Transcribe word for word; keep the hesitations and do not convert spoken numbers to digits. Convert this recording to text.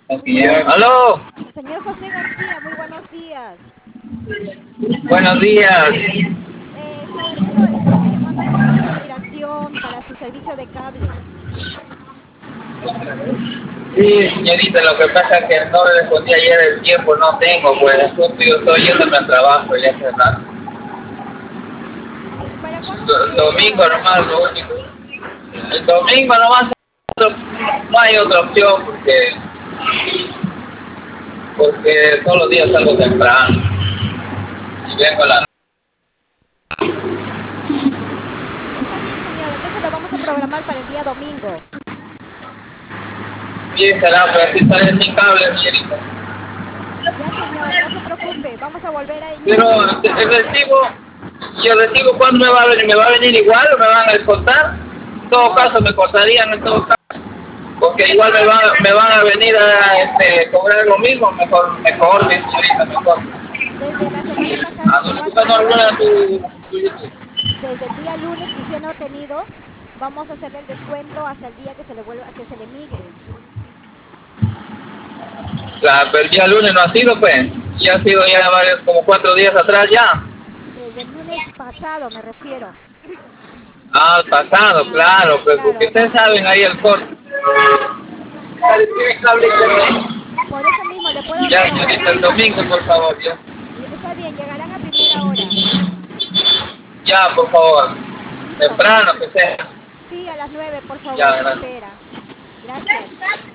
Aló, Señor José García, muy buenos días. buenos días. Eh, señorito, estamos llamando de parte de Miración para su servicio de cable. Sí, señorita, lo que pasa es que no le respondí ayer el tiempo, no tengo, pues justo yo estoy yéndome al trabajo ya hace rato. Eh, ¿Para cuándo El tendría que domingo programarlo? nomás, lo único. El domingo nomás no hay otra opción porque, porque todos los días salgo temprano y vengo a la... Está bien, señor, entonces lo vamos a programar para el día domingo. Bien, será, pero así sale sin cable, señorita. Ya, señor, no se preocupe, vamos a volver a iniciar Pero la el llamada. recibo, ¿y el recibo cuándo me va a venir? ¿Me va a venir igual o me van a descontar? En todo No, caso, me cortarían en todo caso. Porque igual me desde, van, me van a venir a este, cobrar lo mismo, mejor, mejor, mi señorita, mejor. desde la semana pasada Ah, que no no le ha gusta no tenido, alguna tu, tu YouTube. desde el día lunes que usted no ha tenido, vamos a hacerle el descuento hasta el día que se le vuelva, que se le migre. La, pero el día lunes no ha sido, pues. Ya ha sido ya varios, como cuatro días atrás ya. Desde el lunes pasado me refiero. Ah, el pasado, claro, pues porque Claro, ustedes saben ahí el corte. ¿Tiene cable internet? por eso mismo le puedo Ya, renovar. señorita, el domingo, por favor, ya. Está bien, llegarán a primera hora. Ya, por favor. Listo, Temprano, muchas. que sea. Sí, a las nueve, por favor, Ya, se gracias. espera. Gracias.